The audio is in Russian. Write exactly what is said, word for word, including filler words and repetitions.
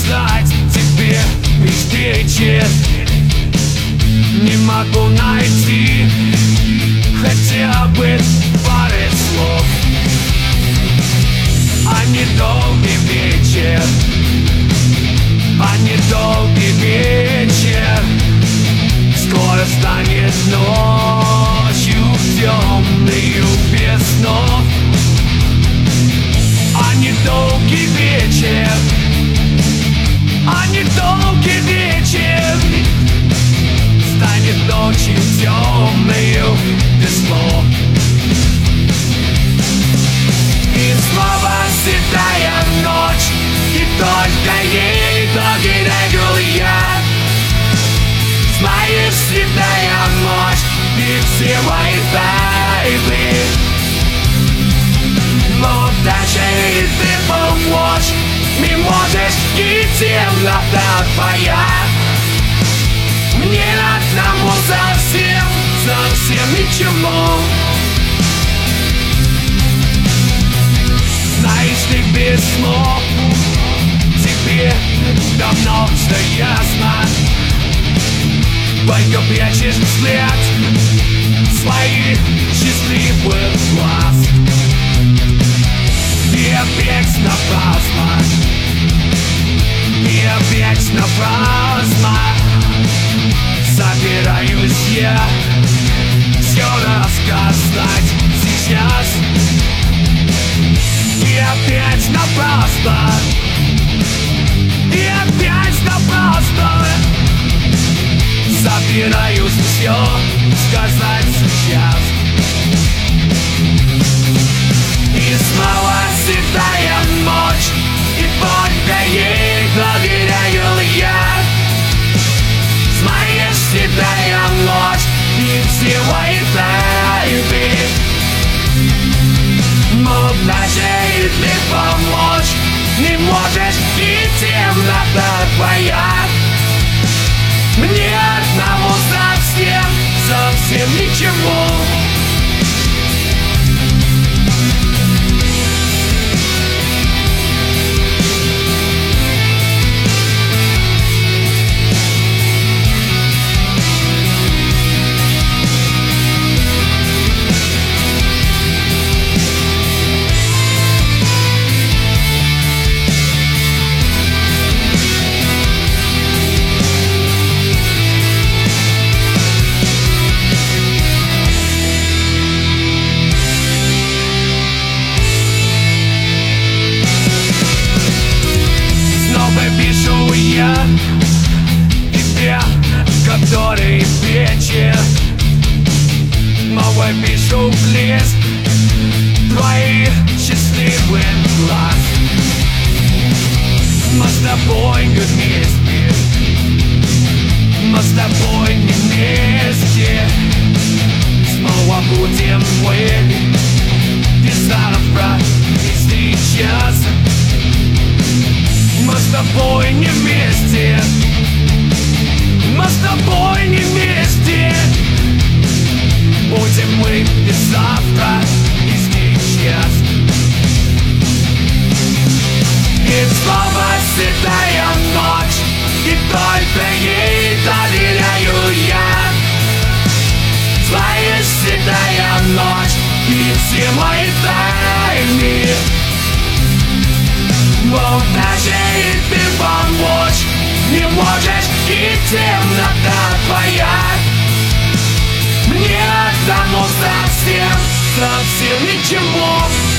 сказать тебе встречи не могу найти хотя бы пары слов. А недолгий вечер, а недолгий вечер скоро станет ночью темную без снов. А недолгий вечер, а недолгий вечер станет ночью темную без слов. И снова седая ночь, и только ей доверяю я. Знаешь, седая ночь, и все мои тайны. Но даже и ты помочь не можешь, и темнота твоя мне одному совсем, совсем ничего. Знаешь, ты без слов, тебе давно все ясно. Только прячешь взгляд своих счастливых глаз. И опять напрасно, и опять напрасно собираюсь я все рассказать сейчас. И опять напрасно, и опять напрасно собираюсь все сказать сейчас. И снова седая ночь, и только ей доверяю я. Знаешь, седая ночь, и все мои тайны. Но даже и ты помочь не можешь, и темнота твоя мне одному совсем, совсем ничего. Пишу я тебе, который вечер. Снова пишу в лист твоих счастливых глаз. Мы с тобой не вместе, мы с тобой не вместе. Снова будем мы и завтра, и сейчас. Мы с тобой не вместе, мы с тобой не вместе. Будем мы и завтра, и сейчас. И снова седая ночь, и только ей доверяю я. Знаешь, седая ночь, и все мои тайны. Но даже и ты помочь не можешь, и темнота твоя мне одному совсем, совсем ничего.